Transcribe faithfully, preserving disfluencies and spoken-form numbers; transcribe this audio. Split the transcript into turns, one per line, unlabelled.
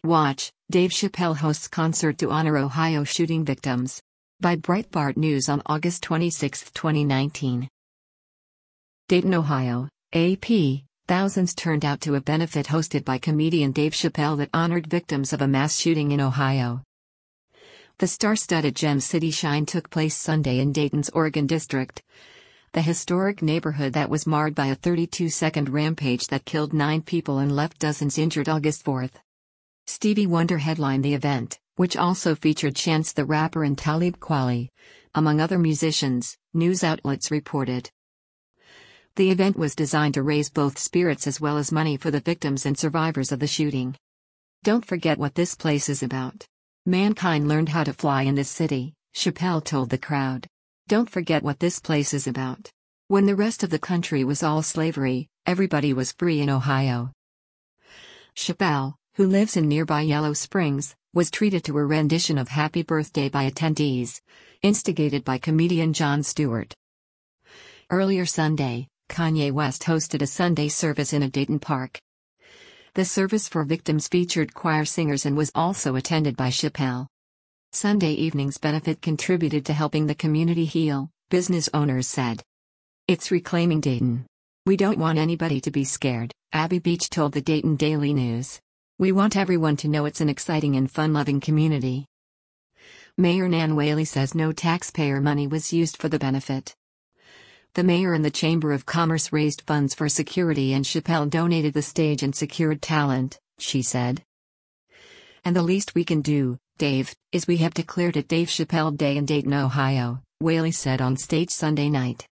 Watch, Dave Chappelle hosts concert to honor Ohio shooting victims. By Breitbart News on August twenty-sixth, twenty nineteen. Dayton, Ohio, A P. Thousands turned out to a benefit hosted by comedian Dave Chappelle that honored victims of a mass shooting in Ohio. The star-studded Gem City Shine took place Sunday in Dayton's Oregon District, the historic neighborhood that was marred by a thirty-two second rampage that killed nine people and left dozens injured August fourth. Stevie Wonder headlined the event, which also featured Chance the Rapper and Talib Kweli, among other musicians, news outlets reported. The event was designed to raise both spirits as well as money for the victims and survivors of the shooting. "Don't forget what this place is about. Mankind learned how to fly in this city," Chappelle told the crowd. "Don't forget what this place is about. When the rest of the country was all slavery, everybody was free in Ohio." Chappelle, who lives in nearby Yellow Springs, was treated to a rendition of Happy Birthday by attendees, instigated by comedian Jon Stewart. Earlier Sunday, Kanye West hosted a Sunday service in a Dayton park. The service for victims featured choir singers and was also attended by Chappelle. Sunday evening's benefit contributed to helping the community heal, business owners said. "It's reclaiming Dayton. We don't want anybody to be scared," Abby Beach told the Dayton Daily News. "We want everyone to know it's an exciting and fun-loving community." Mayor Nan Whaley says no taxpayer money was used for the benefit. The mayor and the Chamber of Commerce raised funds for security and Chappelle donated the stage and secured talent, she said. "And the least we can do, Dave, is we have declared it Dave Chappelle Day in Dayton, Ohio," Whaley said on stage Sunday night.